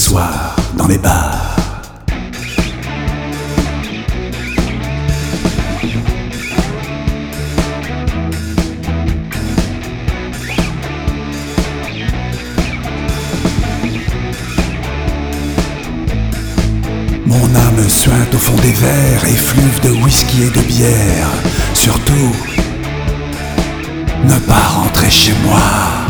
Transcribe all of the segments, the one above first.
soirs dans les bars. Mon âme suinte au fond des verres, effluve de whisky et de bière. Surtout, ne pas rentrer chez moi.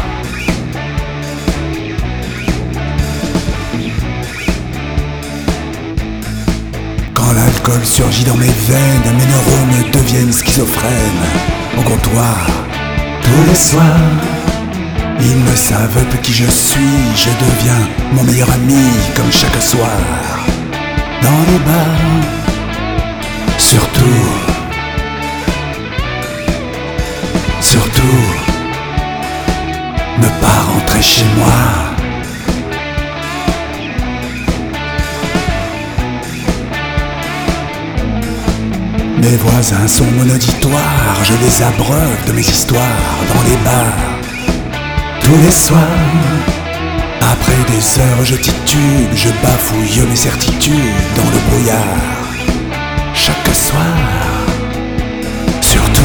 Quand l'alcool surgit dans mes veines, mes neurones deviennent schizophrènes. Au comptoir, tous les soirs, ils ne savent plus qui je suis. Je deviens mon meilleur ami comme chaque soir. Dans les bars, surtout, ne pas rentrer chez moi. Mes voisins sont mon auditoire, je les abreuve de mes histoires dans les bars. Tous les soirs, après des heures je titube, je bafouille mes certitudes dans le brouillard. Chaque soir, surtout.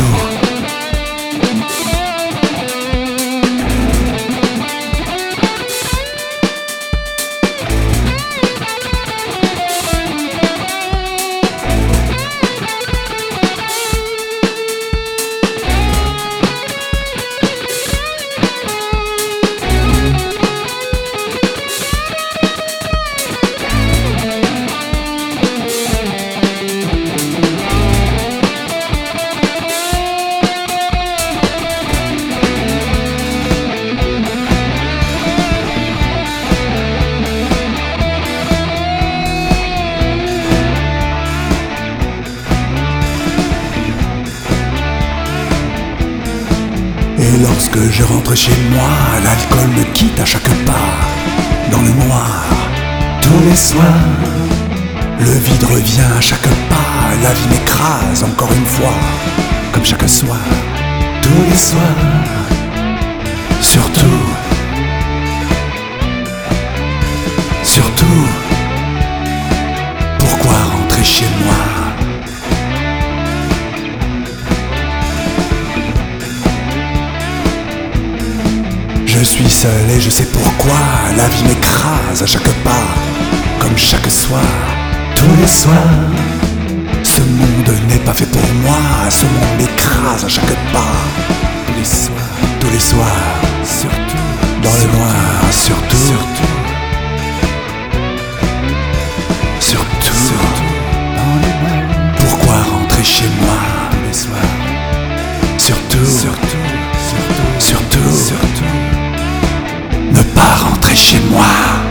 Et lorsque je rentre chez moi, l'alcool me quitte à chaque pas. Dans le noir, tous les soirs, le vide revient à chaque pas. La vie m'écrase encore une fois, comme chaque soir. Tous les soirs, surtout, pourquoi rentrer chez moi? Je suis seul et je sais pourquoi. La vie m'écrase à chaque pas, comme chaque soir. Tous les soirs, ce monde n'est pas fait pour moi. Ce monde m'écrase à chaque pas. Tous les soirs, surtout, dans le noir, surtout, dans les bars. Pourquoi rentrer chez moi? Tous les soirs, surtout, ne pas rentrer chez moi.